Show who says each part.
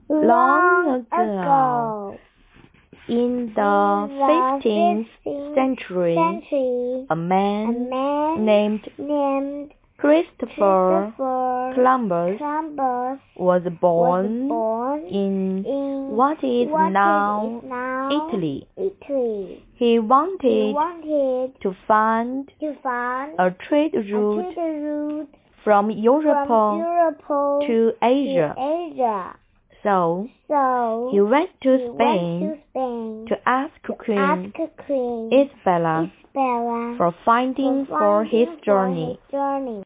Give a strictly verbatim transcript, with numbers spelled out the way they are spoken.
Speaker 1: Long ago, in the fifteenth century,
Speaker 2: century,
Speaker 1: a man,
Speaker 2: a man
Speaker 1: named
Speaker 2: named
Speaker 1: Christopher
Speaker 2: Christopher
Speaker 1: Columbus
Speaker 2: Columbus
Speaker 1: was born,
Speaker 2: was born
Speaker 1: in,
Speaker 2: in
Speaker 1: what is
Speaker 2: what
Speaker 1: now,
Speaker 2: is now
Speaker 1: Italy.
Speaker 2: Italy.
Speaker 1: He wanted,
Speaker 2: He wanted
Speaker 1: to find
Speaker 2: to find
Speaker 1: a trade
Speaker 2: a
Speaker 1: route
Speaker 2: trade route
Speaker 1: from Europe,
Speaker 2: from Europe
Speaker 1: to Asia.
Speaker 2: to Asia.
Speaker 1: So
Speaker 2: So
Speaker 1: he went to
Speaker 2: he
Speaker 1: Spain,
Speaker 2: went to Spain
Speaker 1: to ask
Speaker 2: to
Speaker 1: Queen
Speaker 2: ask Queen
Speaker 1: Isabella
Speaker 2: Isabella
Speaker 1: for finding
Speaker 2: for
Speaker 1: for his
Speaker 2: finding for
Speaker 1: journey.
Speaker 2: his journey.